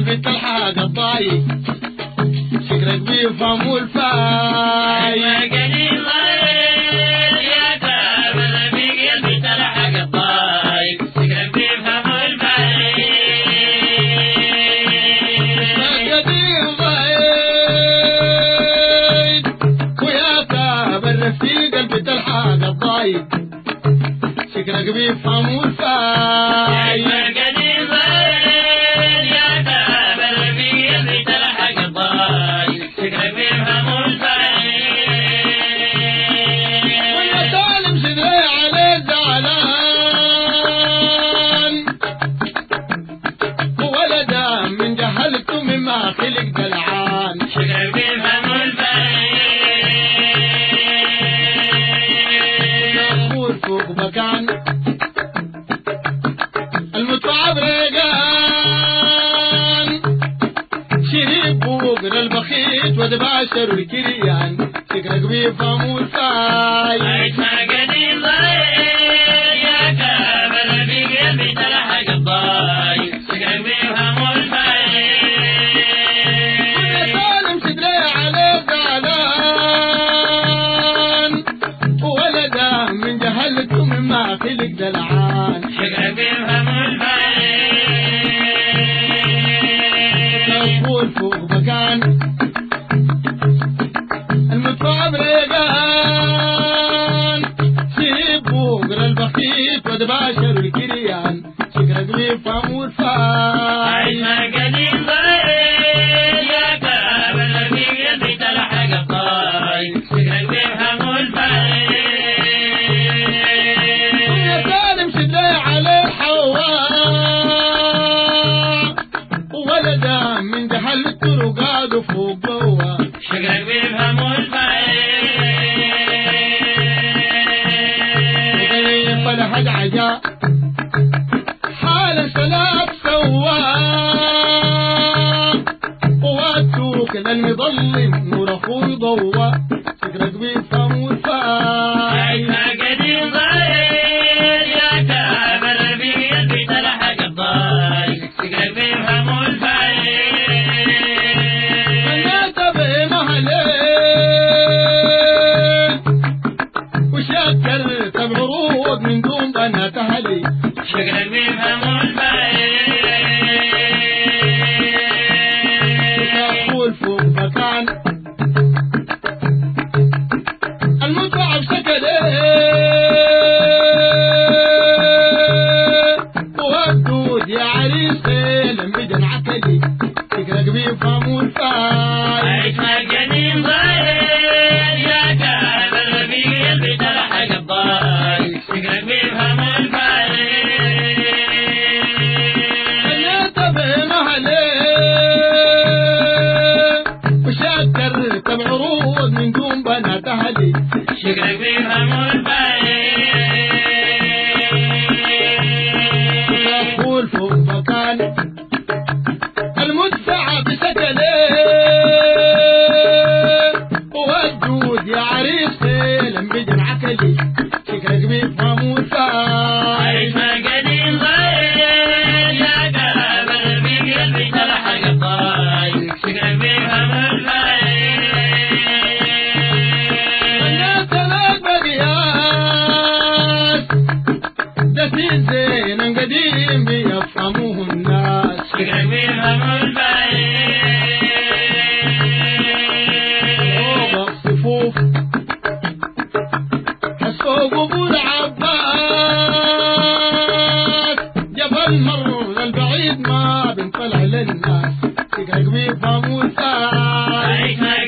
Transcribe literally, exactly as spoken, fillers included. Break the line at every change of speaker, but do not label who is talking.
قلبي تلحق الضايق فكرك بيفهموا الفايق يا كابر في قلبي تلحق الضايق فكرك بيفهموا الفايق قديم ضايق ويا كابر في قلبي تلحق الضايق فكرك بيفهموا الفايق خلق دلعان شكرا بيفهموا الفايق نقول فوق مكان المتعب ريقان شريب بوقر البخيت ودباشر الكريان شكرا بيفهموا الفايق ما قديم ضايق يا كابر في قلبي تلحق الضايق شكرا بيفهموا ما خلق دلعان شكرا بيفهموا الفايق نقول فوق مكان المتعب ريقان سيب بوقر البخيت ودباشر الكريان شكرا بيفهموا الفايق ما قديم ضايق يا كابر في قلبي تلحق الضايق شكرا بيفهموا الفايق من جهل الطرقات وفوق جوا شكرا بيفهموا الفايق فلحد عجا حال سلاب سوا واتوك للمظلم نور اخوي ضوا شكرا بيفهموا الفايق ما قديم ضايق يا كابر في قلبي تلحق الضايق شكرا بيفهموا الفايق وشكرت بعروض من دون بنات اهلي شكرا بيفهموا الفايق تقول فوق مكان المتعب سكلي وابدود يا عريسي لم بدن عكلي شكرا بيفهموا الفايق ما قديم ضايق يا كابر في قلبي تلحق الضايق شكرا بيفهموا الفايق خليت بمهلي وشكرت بعروض من دون بنات اهلي شكرا بيفهموا الفايق نقول فوق مكان المدفع بسكلي والجود يا عريسي لم بدن عكلي شكرا بيفهموا الفايق ما قديم ضايق يا كابر في قلبي تلحق الضايق شكرا بيفهموا الفايق الناس لك بقياس دسين زين قديم بيفهموه الناس شكرا بيفهموا الفايق صفوف حسوا قبول عباس جبل مر البعيد ما بنطلع للناس شكرا بيفهموا الفايق